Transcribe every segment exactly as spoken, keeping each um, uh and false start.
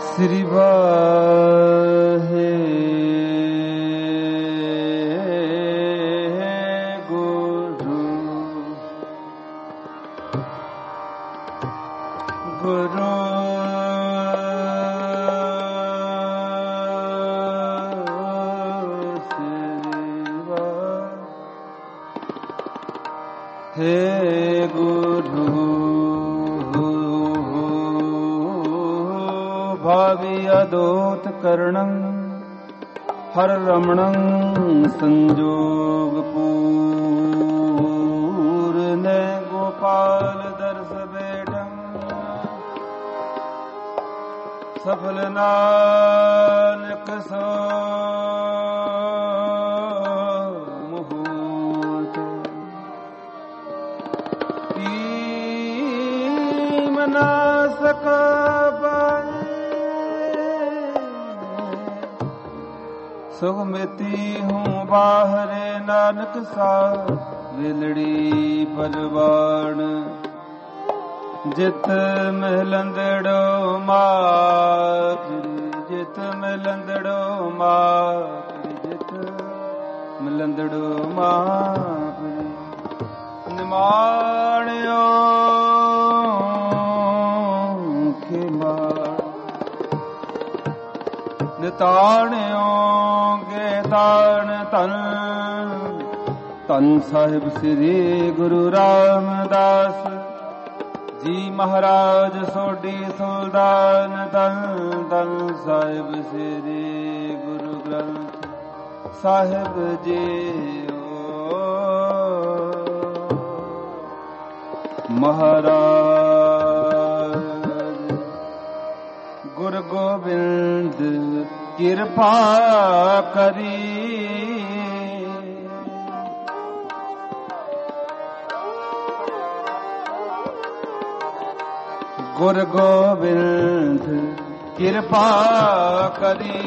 ਸ੍ਰੀ ਵਾਹਿਗੁਰੂ ਗੁਰੂ हे गुरु भावी अदोत करणं हर रमणं संजोग पूर्णे गोपाल दर्श बेटं सफल नानक सो ना सका सुख मिती हूँ बाहरे नानक सा विलड़ी परवान जित मिलंदड़ो मात जित मिलंदड़ो मात जित मिलंदड़ो मात निमाणियो ਤਾਣਿਓਗੇ ਤਾਣ ਤਨ ਤਨ ਸਾਹਿਬ ਸ੍ਰੀ ਗੁਰੂ ਰਾਮਦਾਸ ਜੀ ਮਹਾਰਾਜ ਸੋਢੀ ਸੁਲਤਾਨ ਤਨ ਤਨ ਸਾਹਿਬ ਸ੍ਰੀ ਗੁਰੂ ਗ੍ਰੰਥ ਸਾਹਿਬ ਜੀ ਮਹਾਰਾਜ ਗੁਰੂ ਗੋਬਿੰਦ ਕਿਰਪਾ ਕਰੀ ਗੁਰੂ ਗੋਬਿੰਦ ਕਿਰਪਾ ਕਰੀ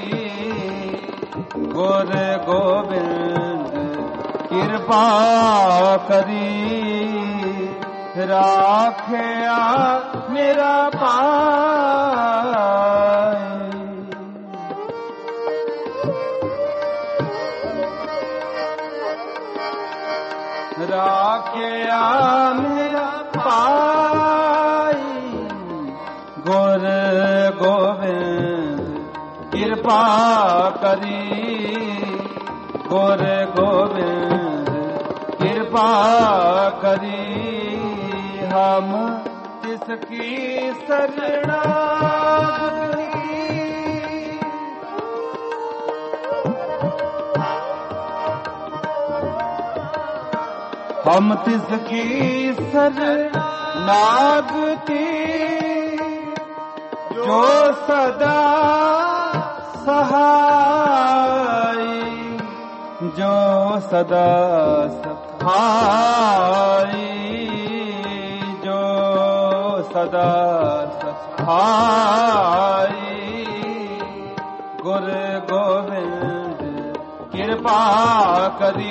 ਗੁਰੂ ਗੋਬਿੰਦ ਕਿਰਪਾ ਕਰੀ ਰਾਖਿਆ ਮੇਰਾ ਭਾਈ ਰਾਖਿਆ ਮੇਰਾ ਭਾਈ ਗੁਰ ਗੋਬਿੰਦ ਕਿਰਪਾ ਕਰੀ ਗੁਰ ਗੋਬਿੰਦ ਕਿਰਪਾ ਕਰੀ ਹਮ ਤਿਸ ਕੀ ਸਰਣਾਗਤੀ हम तिसकी शरणागति जो सदा सहाय जो सदा सहाय जो सदा सहाय गुरु गोविंद कृपा करी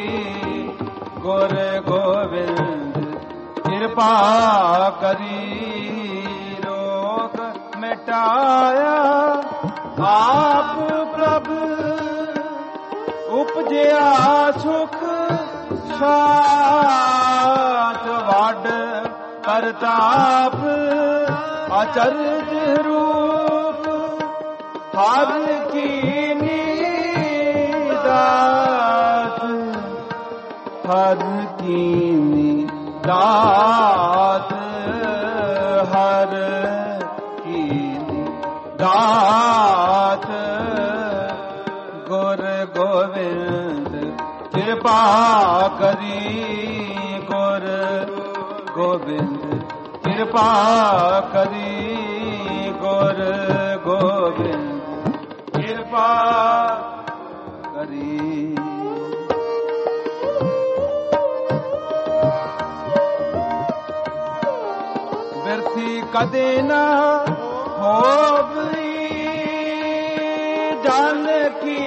ਗੁਰ ਗੋਬਿੰਦ ਕਿਰਪਾ ਕਰੀ ਰੋਗ ਮਿਟਾਇਆ ਆਪ ਪ੍ਰਭ ਉਪਜਿਆ ਸੁਖ ਸਾਤ ਵੱਡ ਕਰਤਾਪ ਅਚਰਜ ਰੂਪ ਹਰ ਕੀ ਨੀਦਾਤ ਹਰ ਕੀਨੀ ਦਾਤ ਹਰ ਕੀਨੀ ਦਾਤ ਗੁਰ ਗੋਬਿੰਦ ਕਿਰਪਾ ਕਰੀ ਗੁਰ ਗੋਬਿੰਦ ਕਿਰਪਾ ਕਰੀ ਗੁਰ ਗੋਬਿੰਦ ਕਿਰਪਾ ਕਰੀ ਕਦੇ ਨਾ ਹੋਵੀ ਜਨ ਕੀ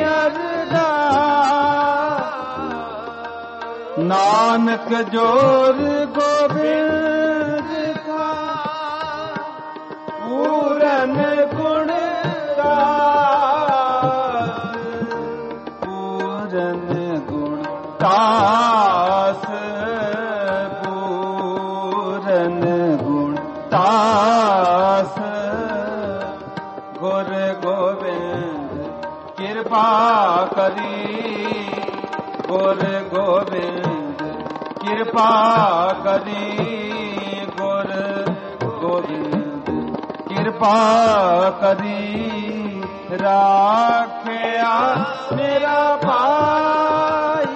ਅਰਦਾਸ ਨਾਨਕ ਜੋਰ ਗੋਬਿੰਦ ਕਾ ਪੂਰਨ ਗੁਰ ਗੋਬਿੰਦ ਕਿਰਪਾ ਕਰੀ, ਗੁਰ ਗੋਬਿੰਦ ਕਿਰਪਾ ਕਰੀ, ਗੁਰ ਗੋਬਿੰਦ ਕਿਰਪਾ ਕਰੀ, ਰਾਖਿਆ ਮੇਰਾ ਭਾਈ,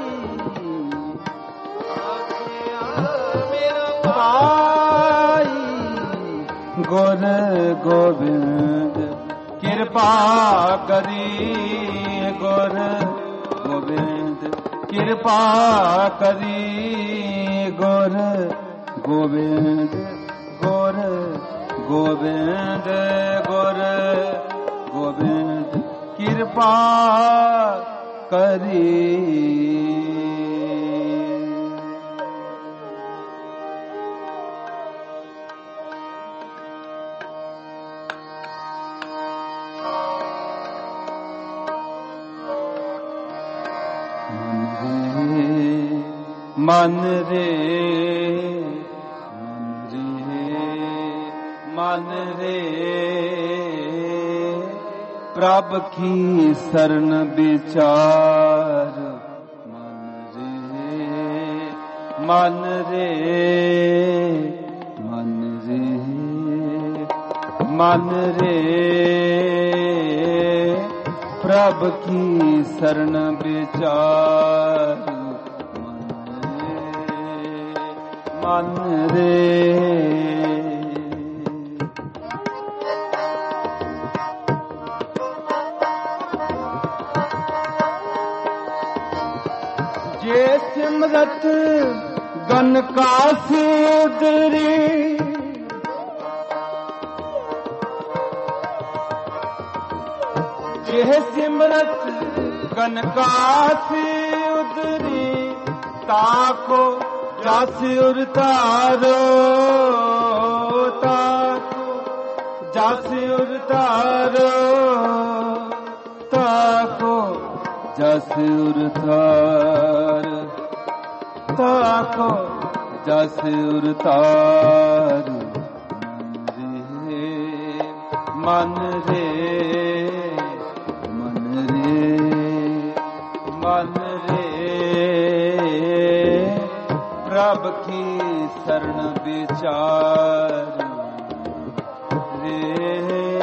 ਮੇਰਾ ਭਾਈ, ਗੁਰ ਗੋਬਿੰਦ ਕਿਰਪਾ ਕਰੀ, ਗੁਰ ਗੋਬਿੰਦ ਕਿਰਪਾ ਕਰੀ, ਗੁਰ ਗੋਬਿੰਦ, ਗੁਰ ਗੋਬਿੰਦ, ਗੁਰ ਗੋਬਿੰਦ ਕਿਰਪਾ ਕਰੀ। ਮਨ ਰੇ ਮਨ ਰੇ ਪ੍ਰਭ ਕੀ ਸਰਨ ਵਿਚਾਰ, ਮਨ ਰੇ ਮਨ ਰੇ ਮਨ ਰੇ ਮਨ ਰੇ ਪ੍ਰਭ ਕੀ ਸਰਨ ਵਿਚਾਰ, ਮਨ ਰੇ ਜੇ ਸਿਮਰਤ ਗਨ ਕਾ ਸੂਦਰੀ, ਜੇ ਸਿਮਰਤ ਗਨ ਕਾ ਸੂਦਰੀ, ਤਾਕੋ ਜਸ ਉਰਤਾਰੋ, ਤਾਕੋ ਜਸ ਉਰਤਾਰੋ, ਤਾਕੋ ਜਸ ਉਰਤਾਰ, ਤਾਕੋ ਜਸ ਉਰਤਾਰ, ਮਨ ਰੇ ਮਨ ਰੇ ਮਨ ਰੇ ਪ੍ਰਭ ਕੀ ਸਰਨ ਵਿਚਾਰ ਰੇ।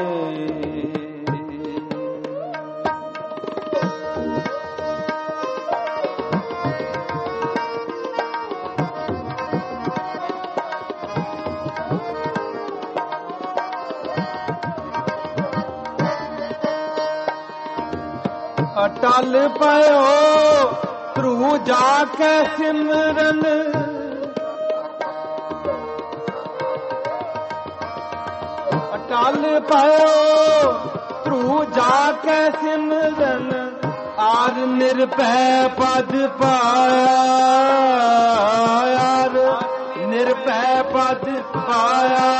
ਅਟਲ ਪਇਓ ਧਰੂ ਜਾ ਕੇ ਸਿਮਰਨ, ਅਟਲ ਪਇਓ ਧਰੂ ਜਾ ਕੇ ਸਿਮਰਨ, ਆਰ ਨਿਰਭੈ ਪਦ ਪਾਇਆ, ਆਰ ਨਿਰਭੈ ਪਦ ਪਾਇਆ,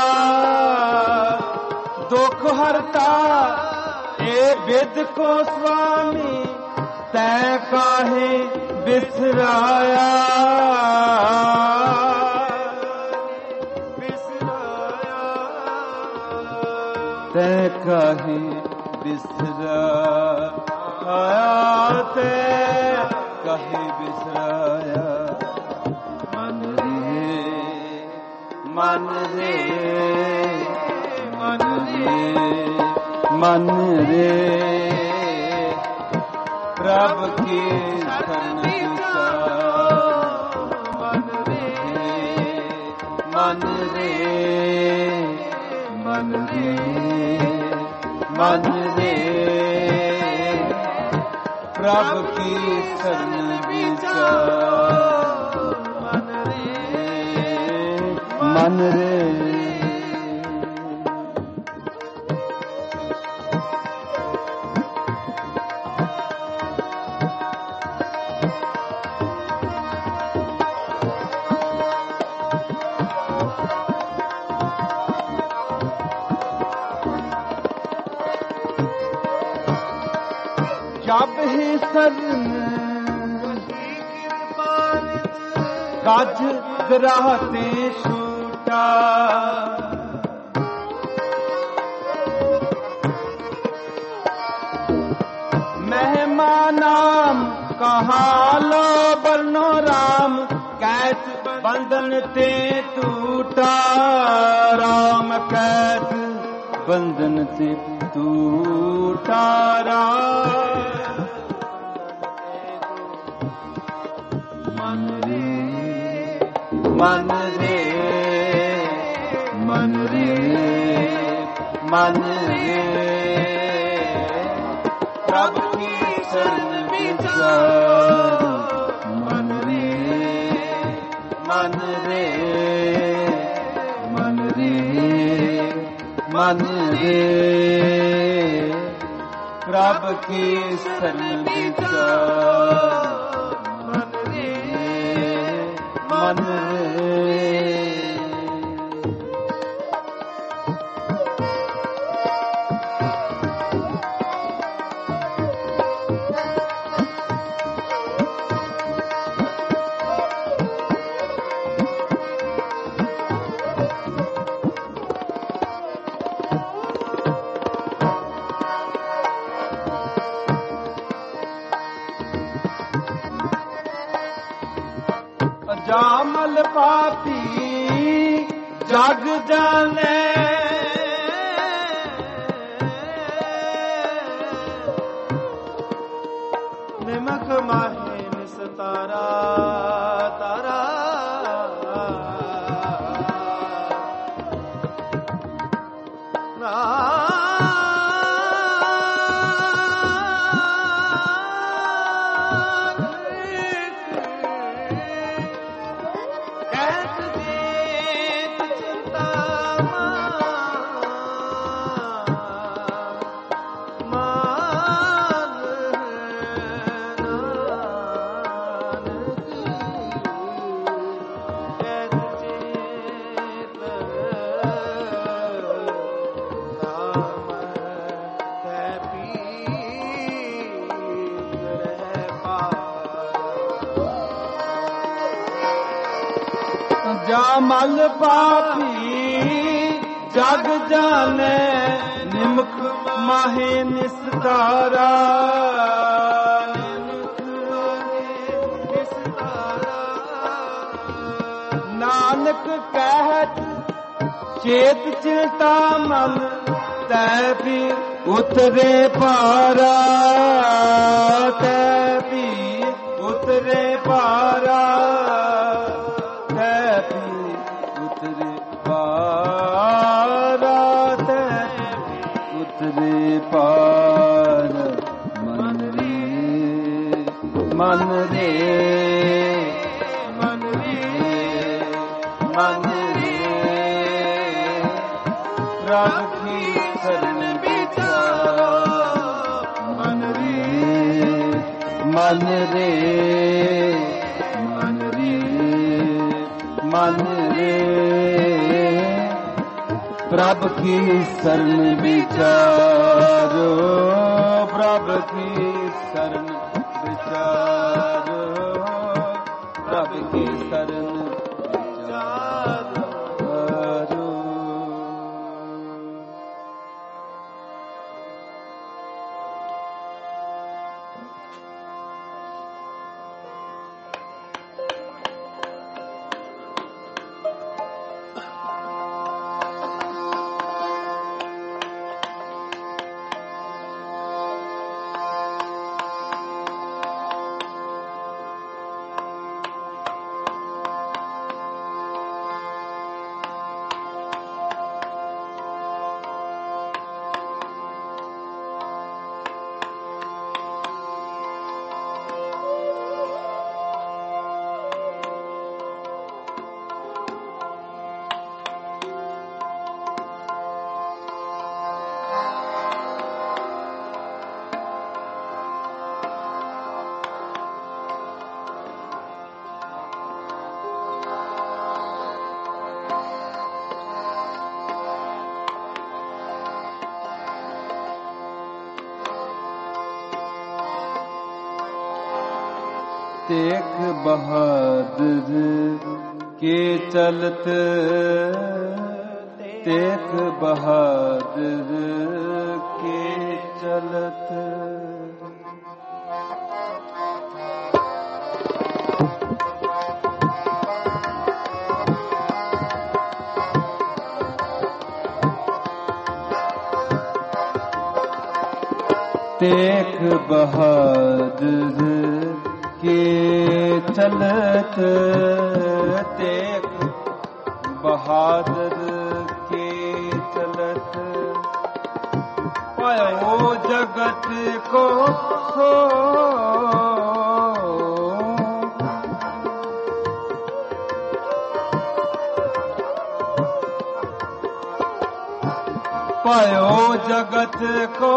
ਦੁਖ ਹਰਤਾ ਏ ਬਿਦ ਕੋ ਸੁਆਮੀ, ਤੈ ਕਾਹੇ ਬਿਸਰਾਇਆ, ਬਿਸਰਾਇਆ, ਤੈ ਕਾਹੇ ਬਿਸਰਾਇਆ, ਤੈ ਕਾਹੇ ਬਿਸਰਾਇਆ, ਮਨ ਰੇ ਮਨ ਰੇ ਮਨ ਰੇ ਮਨ ਰੇ ਪ੍ਰਭ ਕੀ ਸਰਨ ਵਿਚਾਰ, ਮਨ ਰੇ ਮਨ ਰੇ ਮਨ ਰੇ ਮਨ ਰੇ ਪ੍ਰਭ ਕੀ ਸਰਨ ਵਿਚਾਰ, ਮਨ ਰੇ ਮਨ ਰੇ। ਜਬ ਹੀ ਸਰਨ ਗੱਜ ਗਰਾਹ ਤੇ ਛੂਟਾ, नाम कहा लो बरनो राम, कैस बंधन ते टूटा राम, कैस बंधन ते टूटा राम। मन रे मन रे मन रे मन रे, प्रभु की शरण विचार। मन रे मन रे मन रे मन रे, प्रभु की शरण विचार। मन रे मन रे। जामल पापी जग जाने, निमक माहे निस्तारा तारा, जामल पापी जग जाने, निमक माहे निस्तारा, नानक कहत चेत चिंता मन, तै भी उतरे पारा, तै भी उतरे पारा, उतरे पार उतरे पार। मन रे मन रे मन रे मन रे, प्रभु की शरण विचार। मन रे मन रे मन रे मन रे, प्रभु की शरण विचारो, प्रभु की शरण विचारो, प्रभु की शरण विचारो। तेख बहादुर के चलत, तेख बहादुर के चलत, तेख बहादुर के चलत, तेख बहादुर के चलत, पायो जगत को सो पायो जगत को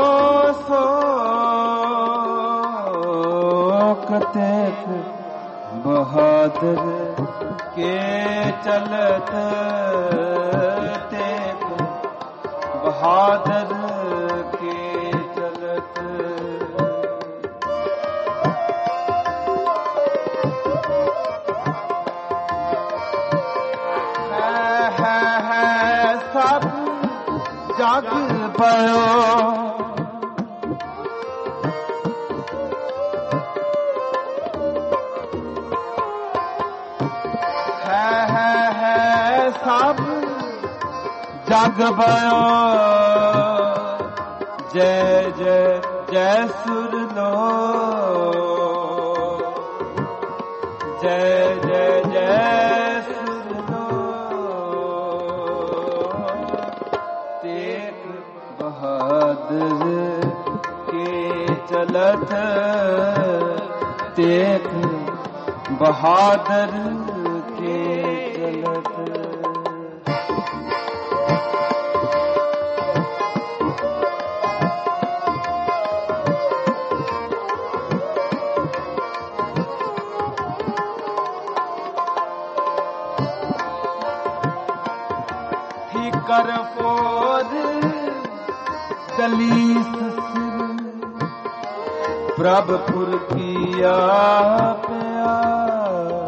शोक, तेख बहादुर के चलत, तेख बहादुर के चलत। है है है सब जाग पयो, है है है सब जाग पयो, जय जय जय सुर लो, जय जय जय सुर लो, तेख बहादुर के चलत, तेख बहादुर के चलत। कर फोर दलीस सिर, प्रभुपुर किया प्यार,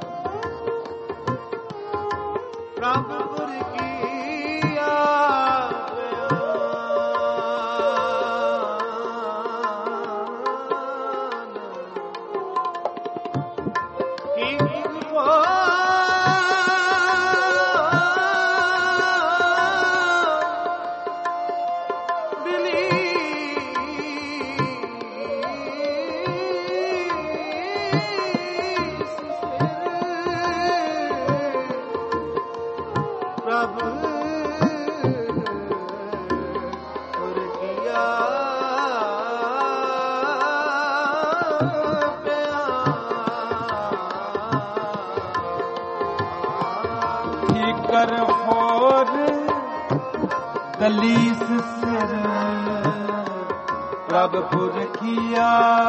प्रभुपुर किया कर फोर दलीस सिर, प्रभुपुर किया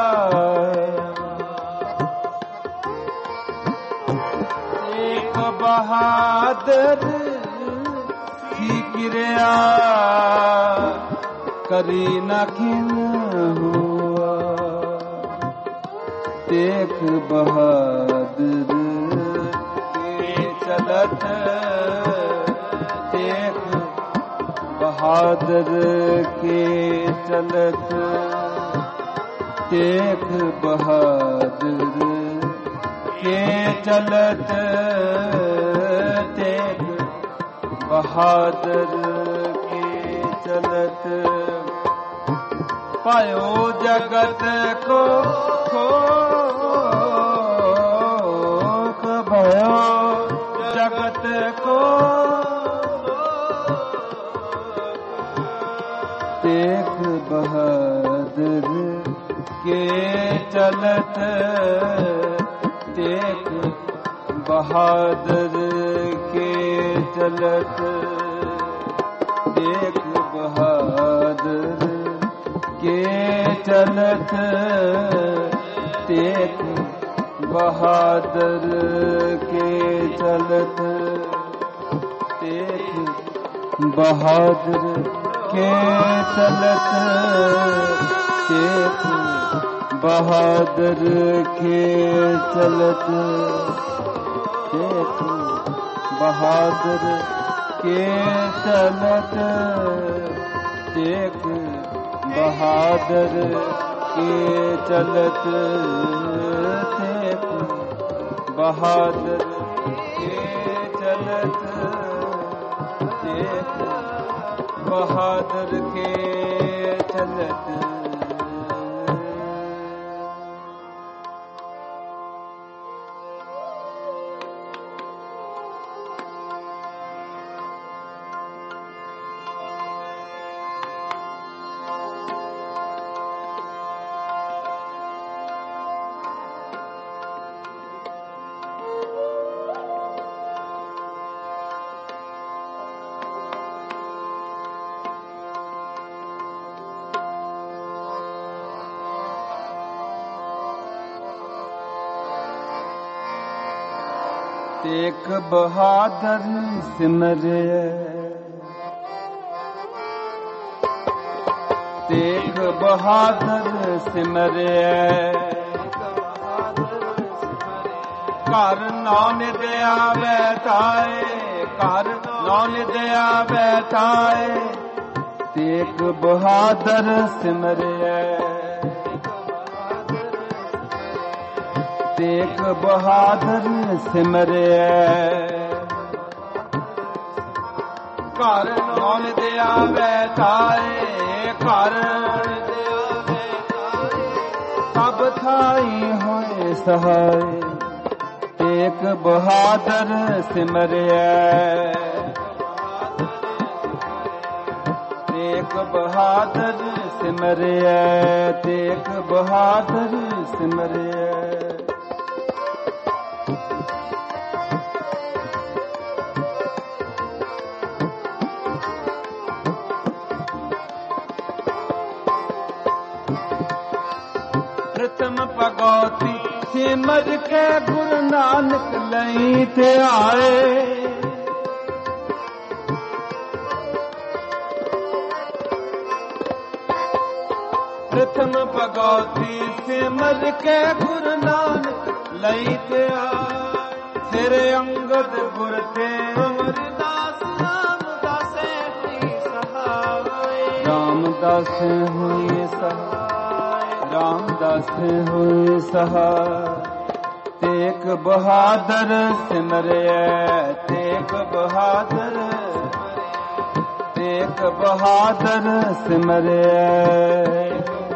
एक बहादुर की क्रिया, करी न किन हुआ, तेख बहादुर के चलत, तेख बहादुर के चलत, तेख बहादुर के चलत, तेख बहादुर के चलत। पायो जगत को खोख, भयो जगत को, तेख बहादुर के चलत, तेख बहादुर के चलत, तेख बहादुर के चलत, तेख बहादुर के चलत, तेख बहादुर के चलत, तेख बहादुर के चलत, तेख बहादुर के चलत, तेख बहादुर के चलत, तेख बहादुर के चलत, तेख बहादुर के चलत। ਤੇਗ ਬਹਾਦਰ ਸਿਮਰਿਐ ਤੇਗ ਬਹਾਦਰ ਸਿਮਰਿਐ ਘਰ ਨਾਨਕ ਆਵੈ ਤਾਏ ਘਰ ਨਾਨਕ ਆਵੈ ਤਾਏ ਤੇਗ ਬਹਾਦਰ ਸਿਮਰਿਐ ਤੇਗ ਬਹਾਦਰ ਸਿਮਰਿਐ ਘਰ ਨਾਨਕ ਆਵੈ ਤਾਏ ਘਰ ਸਭ ਥਾਈ ਹੋਏ ਸਹਾਏ ਤੇਗ ਬਹਾਦਰ ਸਿਮਰਿਐ ਤੇਗ ਬਹਾਦਰ ਸਿਮਰਿਐ ਤੇਗ ਬਹਾਦਰ ਸਿਮਰਿਐ ਪ੍ਰਥਮ ਭਗਉਤੀ ਸਿਮਰ ਕੇ ਗੁਰੂ ਨਾਨਕ ਲਈ ਤੇ ਆਏ ਪ੍ਰਥਮ ਭਗਉਤੀ ਸਿਮਰ ਕੇ ਗੁਰੂ ਨਾਨਕ ਲਈ ਤੇ ਆਏ ਫਿਰ ਅੰਗਦ ਗੁਰ ਤੇ ਅਮਰਦਾਸ ਰਾਮਦਾਸੇ ਹੋਈ ਸਹਾਏ ਰਾਮਦਾਸ ਹੋਈ ਸਹਾਏ ਰਾਮਦਾਸ ਹੋਏ ਸਹਾਇ ਤੇਗ ਬਹਾਦਰ ਸਿਮਰਿਐ ਤੇਗ ਬਹਾਦਰ ਤੇਗ ਬਹਾਦਰ ਸਿਮਰਿਐ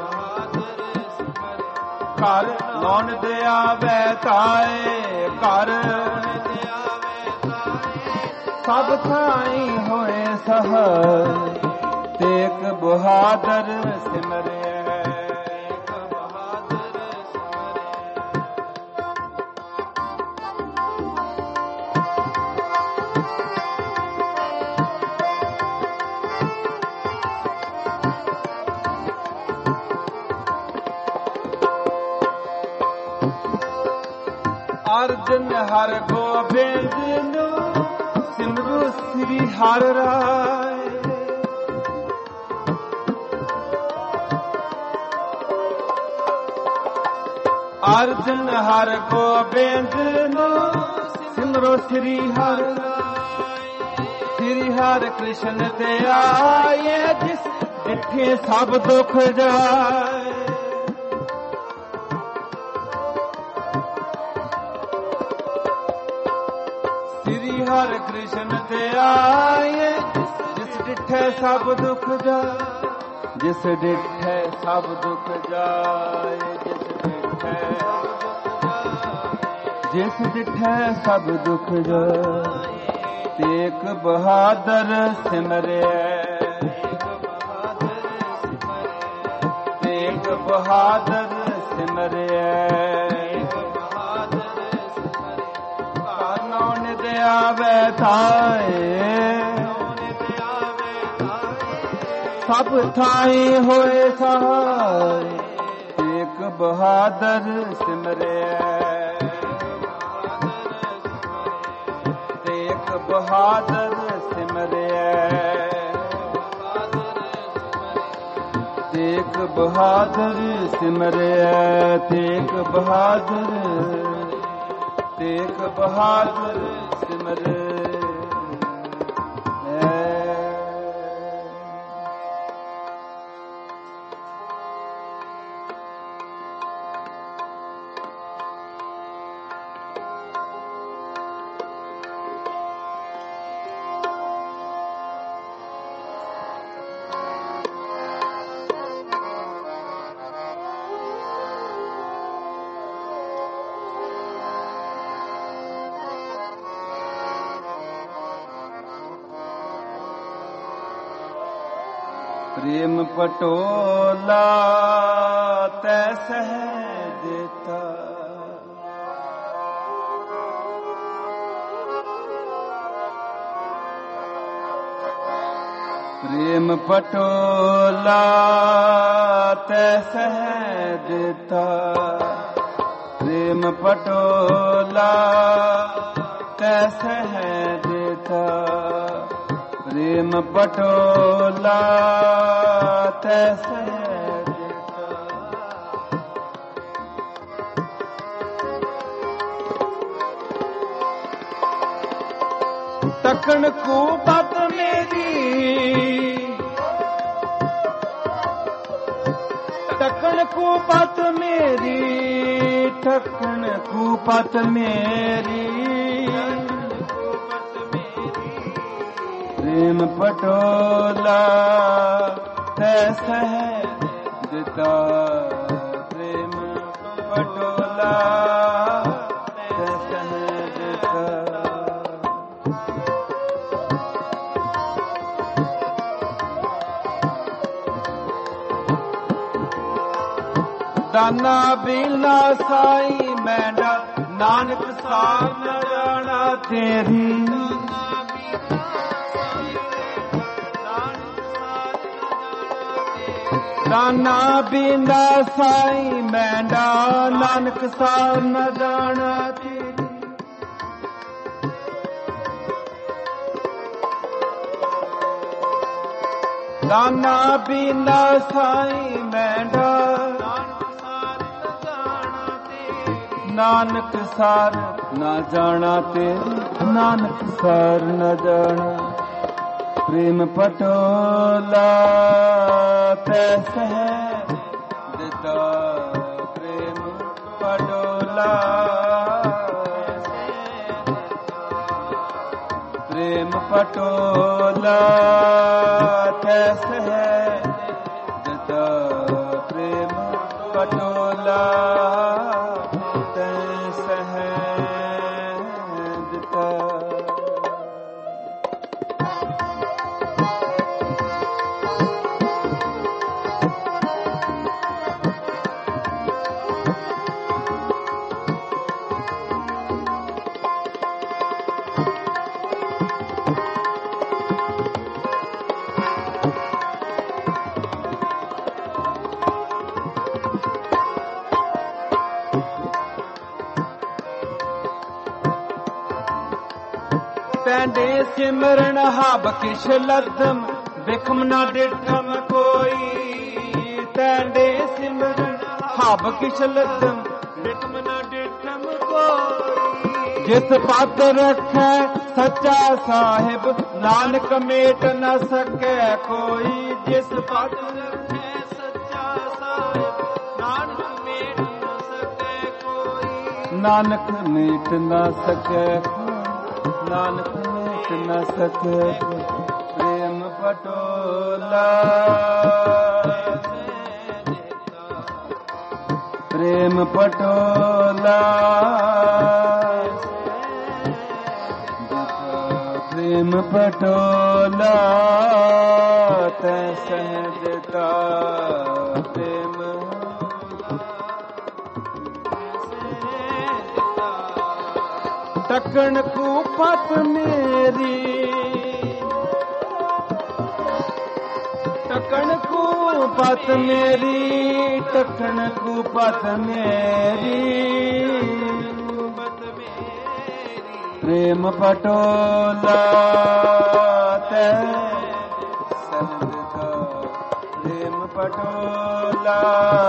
ਘਰ ਨਾਨਕ ਆਵੈ ਤਾਏ ਘਰ ਸਭ ਥਾਈ ਹੋਏ ਸਹਾਇ ਤੇਗ ਬਹਾਦਰ ਸਿਮਰਿਐ ਅਰਜਨ ਹਰ ਗੋਬਿੰਦ ਨੂੰ ਸਿਮਰੋ ਸ੍ਰੀ ਹਰਿ ਰਾਏ ਅਰਜਨ ਹਰ ਗੋਬਿੰਦ ਨੂੰ ਸਿਮਰੋ ਸ੍ਰੀ ਹਰਿ ਰਾਏ ਸ੍ਰੀ ਹਰਿ ਕ੍ਰਿਸ਼ਨ ਤੇ ਆਏ ਜਿਸ ਡਿਠੇ ਸਭ ਦੁਖ ਜਾਏ ਸ੍ਰੀ ਹਰਿ ਕ੍ਰਿਸ਼ਨ ਤੇ ਆਏ ਜਿਸ ਡਿਠੇ ਸਭ ਦੁਖ ਜਾਏ ਜਿਸ ਡਿਠੇ ਸਭ ਦੁਖ ਜਾਏ ਜਿਸ ਡਿਠੇ ਸਭ ਦੁਖ ਜਾਏ ਤੇਗ ਬਹਾਦਰ ਸਿਮਰਿਐ ਤੇਗ ਬਹਾਦਰ ਸਿਮਰਿਐ ਆਵੈ ਤਾਏ ਸਭ ਥਾਈ ਹੋਏ ਸਹਾਇ ਤੇਗ ਬਹਾਦਰ ਸਿਮਰਿਐ ਤੇਗ ਬਹਾਦਰ ਸਿਮਰਿਐ ਤੇਗ ਬਹਾਦਰ ਸਿਮਰਿਐ ਤੇਗ ਬਹਾਦਰ ਤੇਗ ਬਹਾਦਰ ਸਿਮਰਿਐ ਪ੍ਰੇਮ ਪਟੋਲਾ ਤੈ ਸਹਿਜ ਦਿੱਤਾ ਪ੍ਰੇਮ ਪਟੋਲਾ ਤੈ ਸਹਿਜ ਦਿੱਤਾ ਪ੍ਰੇਮ ਪਟੋਲਾ ਤੈਸੈ ਦਿੱਤਾ ਪ੍ਰੇਮ ਪਟੋਲਾ ਤੈਸੈ ਦਿੱਤਾ। ਤਕਣ ਕੋ ਪਤ ਮੇਰੀ ਤਕਣ ਕੋ ਪਤ ਮੇਰੀ ਤਕਣ ਕੋ ਪਤ ਮੇਰੀ ਪ੍ਰੇਮ ਪਟੋਲਾ ਤੈਸੈ ਦਿੱਤਾ ਪ੍ਰੇਮ ਪਟੋਲਾ ਤੈਸੈ ਦਿੱਤਾ। ਦਾਨਾ ਬਿਨਾ ਸਾਈ ਮੈਂਡਾ ਨਾਨਕ ਸਾਰ ਨ ਜਾਣਾ ਤੇਰੀ। ਦਾਨਾ ਬਿਨਾ ਸਾਈ ਮੈਂਡਾ ਨਾਨਕ ਸਾਰ ਨ ਜਾਣਾ ਤੇਰੀ। ਦਾਨਾ ਬਿਨਾ ਸਾਈ ਮੈਂਡਾ ਨਾਨਕ ਸਾਰ ਨਾ ਜਾਣਾ ਤੇਰੀ। ਨਾਨਕ ਸਾਰ ਨ ਜਾਣਾ ਪ੍ਰੇਮ ਪਟੋਲਾ ਤੈਸੈ ਦਿੱਤਾ ਪ੍ਰੇਮ ਪਟੋਲਾ ਪ੍ਰੇਮ ਪਟੋਲਾ ਤੈਸੈ ਦਿੱਤਾ ਪ੍ਰੇਮ ਪਟੋਲਾ ਤੈਸੈ ਦਿੱਤਾ। ਤੈਂਡੇ ਸਿਮਰਨ ਹਬ ਕਿਛ ਲੱਦਮ ਬਿਖਮ ਨਾ ਡਿਠਮ ਕੋਈ। ਤੈਂਡੇ ਸਿਮਰਨ ਹਬ ਕਿਛ ਲੱਦਮ ਬਿਖਮ ਨਾ ਡਿਠਮ ਕੋਈ। ਜਿਸ ਪਦ ਰੱਖੈ ਸੱਚਾ ਸਾਹਿਬ ਨਾਨਕ ਮੇਟ ਨ ਸਕੈ ਕੋਈ। ਜਿਸ ਪਦ ਰੱਖੈ ਸੱਚਾ ਸਾਹਿਬ ਨਾਨਕ ਮੇਟ ਨ ਸਕੈ ਕੋਈ। ਨਾਨਕ ਮੇਟ ਨ ਸਕੈ ਨਾਨਕ ਮੇਟ ਨ ਸਕੈ ਪ੍ਰੇਮ ਪਟੋਲਾ ਪ੍ਰੇਮ ਪਟੋਲਾ ਪ੍ਰੇਮ ਪਟੋਲਾ ਤੈਸੈ ਦਿੱਤਾ ਪ੍ਰੇਮ ਤਕਣ ਕੋ ਪਤ ਮੇਰੀ ਤਕਣ ਕੋ ਪਤ ਮੇਰੀ ਤਕਣ ਕੋ ਪਤ ਮੇਰੀ ਪ੍ਰੇਮ ਪਟੋਲਾ ਤੈਸੈ ਦਿੱਤਾ ਪ੍ਰੇਮ ਪਟੋਲਾ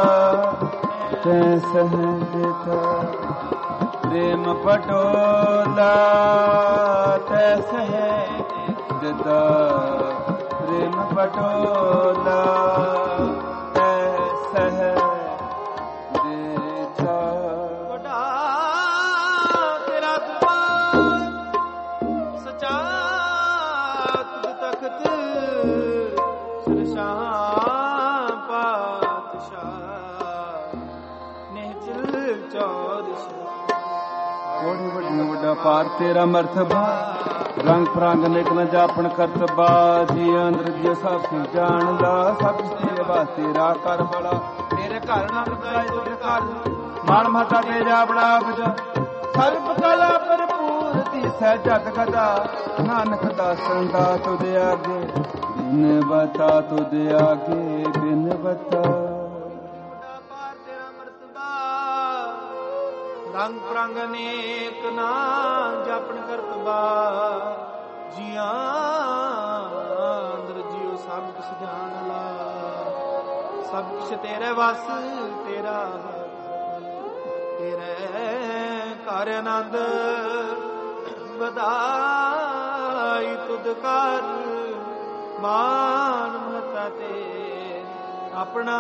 ਤੈਸੈ ਦਿੱਤਾ ਪ੍ਰੇਮ ਪਟੋਲਾ ਤੈਸੈ ਦਿੱਤਾ ਪ੍ਰੇਮ ਪਟੋਲਾ ਤੈਸੈ ਦਿੱਤਾ। ਵੱਡਾ ਤੇਰਾ ਦਰਬਾਰ ਸਚਾ ਤੁਧ ਤਖਤ ਸਰਸ਼ਾਹ ਪਾਤਸ਼ਾਹ ਨਿਹਚਲ ਚੌਦਸ਼ਾਹ। ਕੋੜੀ ਵੱਡੀ ਵੱਡਾ ਪਾਰ ਤੇਰਾ ਮਰਤਬਾ ਰੰਗ ਪ੍ਰਾਂਗ ਨਿਕ ਨ ਜਾਪਣ ਕਰਤਬਾ। ਜੀ ਅੰਦਰ ਜੀ ਸਭ ਕੁਝ ਜਾਣਦਾ ਸਭ ਤੇਰੇ ਵਾਸਤੇ ਰਾ ਕਰ ਬੜਾ। ਤੇਰੇ ਘਰ ਨਾਲ ਕਰਾਏ ਤੇਰੇ ਘਰ ਮਾਨ ਮਹਤਾ ਤੇ ਜਾ ਬੜਾ ਬਜਾ। ਸਰਬ ਕਲਾ ਭਰਪੂਰ ਦੀਸੈ ਜਗ ਗਦਾ ਨਾਨਕ ਦਾਸਨ ਦਾ ਤੁਧ ਆਗੇ ਬਿਨ ਬਤਾ ਤੁਧ ਆਗੇ ਬਿਨ ਬਤਾ। ਅੰਗ ਪ੍ਰੰਗ ਅਨੇਕ ਨਾ ਜਪਣ ਕਰਤ ਬਾ ਜੀਆਂ ਅੰਦਰ ਜਿਉ ਸਭ ਕਿਛ ਜਾਣ ਲਾ ਸਭ ਕਿਛ ਤੇਰੇ ਵਸ ਤੇਰਾ ਤੇਰੇ ਘਰ ਆਨੰਦ ਵਧਾਈ ਤੁਧ ਕਰ ਮਾਨ ਮਤਾ ਤੇ ਆਪਣਾ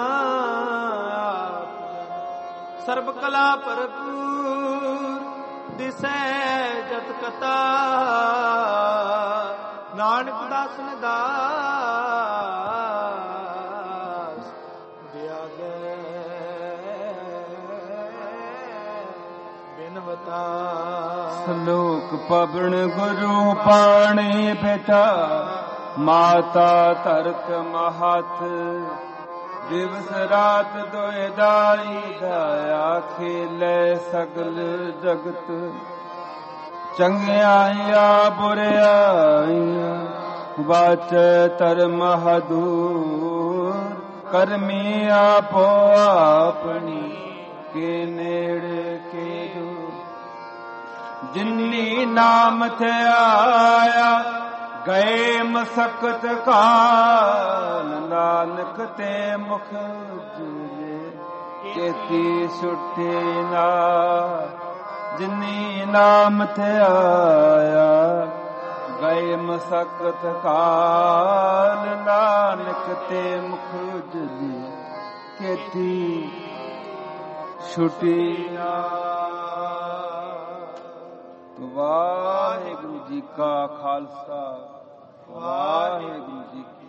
ਆਪ ਸਰਬ ਕਲਾ ਭਰਪੂਰ ਦਿਸੈ ਜਤ ਕਤਾ ਨਾਨਕ ਦਾਸਨ ਦਾਸ ਦਿਆਗੈ ਬਿਨਵਤਾ ਸ਼ਲੋਕ ਪਵਨ ਗੁਰੂ ਪਾਣੀ ਪਿਤਾ ਮਾਤਾ ਧਰਤ ਮਹੱਥ ਦਿਵਸ ਰਾਤ ਦੋਇ ਦਾਈ ਦਇਆ ਖੇਲੇ ਸਗਲ ਜਗਤ ਚੰਗਿਆਈਆਂ ਬੁਰਿਆਈਆਂ ਵਾਚੈ ਧਰਮ ਹਦੂਰ ਕਰਮੀ ਆਪੋ ਆਪਣੀ ਕੇ ਨੇੜੇ ਕੇ ਦੂਰ ਜਿਨੀ ਨਾਮ ਧਿਆਇਆ ਗਏ ਮਸਕਤ ਕਾਲ ਨਾਨਕ ਤੇ ਮੁਖ ਉਜਲੇ ਕੇਤੀ ਸੁਟੀ ਨਾ ਜਿਨੀ ਨਾਮ ਧਿਆਇਆ ਗਏ ਮਸਕਤ ਕਾਲ ਨਾਨਕ ਤੇ ਮੁਖ ਉਜਲੇ ਕੇਤੀ ਛੁਟੀ ਨਾ। ਵਾਹਿਗੁਰੂ ਜੀ ਕਾ ਖਾਲਸਾ ਵਾਹਿਗੁਰੂ ਜੀ